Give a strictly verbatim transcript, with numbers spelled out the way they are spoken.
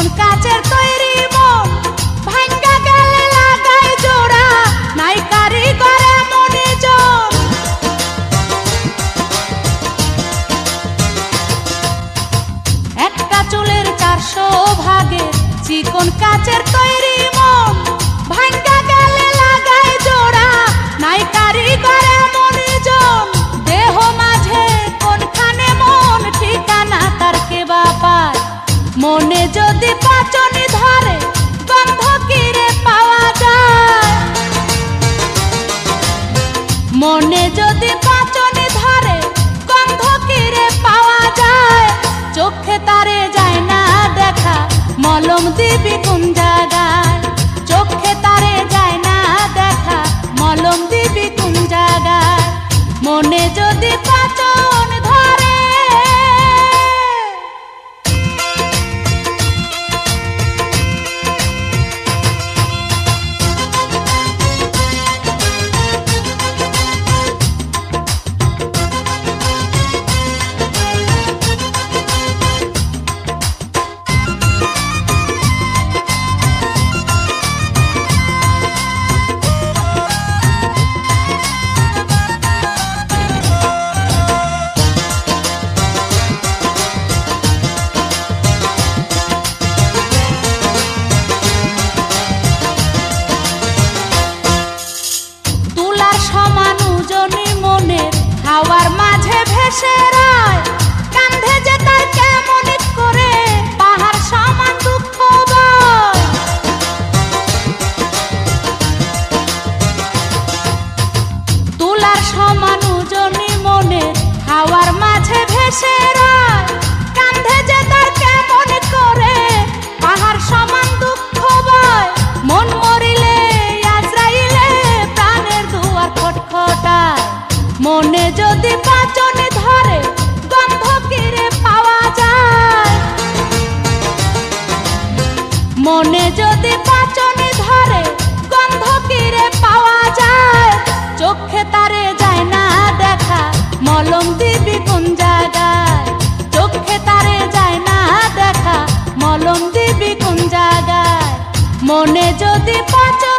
চিকন কাচের তৈরি মন ভাঙ্গা গেলে লাগাই জোড়া নাই কারিগর এমনই জন। একটা চুলের চারশো ভাগে চিকন কাচের তৈরি মন ভাঙ্গা গেলে লাগাই জোড়া নাই কারিগর এমনই জন। দেহ মাঝে কোনখানে মন ঠিকানা তার কে বা পায়, মনে যদি পাচনি ধরে গন্ধ কিরে পাওয়া যায়। মনে যদি পাচনি ধরে গন্ধ কিরে পাওয়া যায়। চোখে তারে যায় না দেখা মলম দিবি কোন জায়গায়। চোখে তারে যায় না দেখা মলম দিবি কোন জায়গায়। মনে যদি পাচন ধরে হাওয়ার মাঝে ভেসে রায়। কান্ধে যে তার কেমন করে পাহাড় সমান দুঃখ বয়। তুলার সমান ওজনি মনে হাওয়ার মাঝে ভেসে রায়। কান্ধে যে তার কেমন করে পাহাড় সমান দুঃখ বয়। মন মরিলে আজরাইলে প্রাণের দুয়ার খটখটায়। মনে যদি পাচনে ধরে গন্ধ কিরে পাওয়া যায়। মনে যদি পাচনে ধরে গন্ধ কিরে পাওয়া যায়। চোখে তারে যায় না দেখা মলম দিবি কোন জায়গায়। চোখে তারে যায় না দেখা মলম দিবি কোন জায়গায়। মনে যদি পাচন